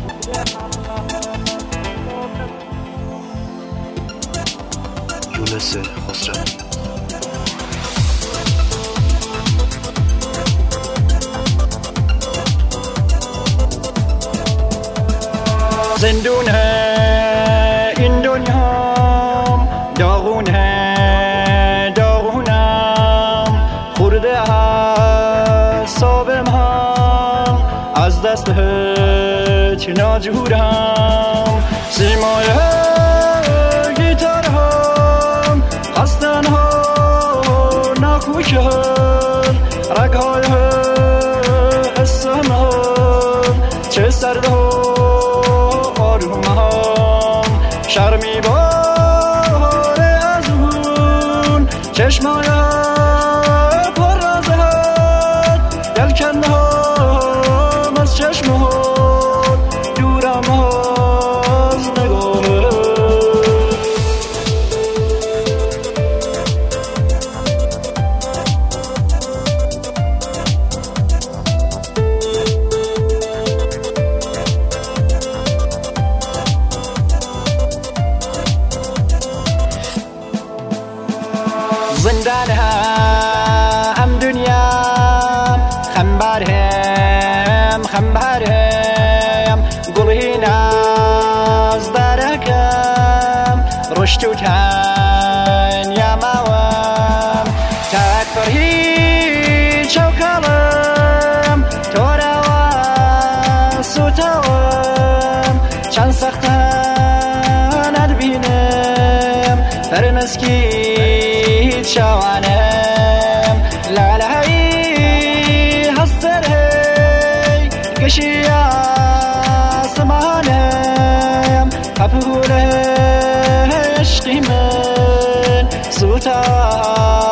یونس خسروی. زندونه این دنیام، داغونه داغونم، خورده اعصابم هم، از دست هیچ ناجورم. سیمای گیتارم خستن ها ناکوشم، رگهای حسم هم چه سرد شرمی باره از اون چشمای پر رازهات، دل کنده هم از چشمات، دورم از نگاهت. زندان هم دنیا خمبرهم گلهین از درکم رشد و تن یموام تکبر هیچ کلم تو روان سوتوام چند سختن البینم فرمسکی شوانم لالهی هسترهی کشی آسمانم قبوله عشقی من سوتا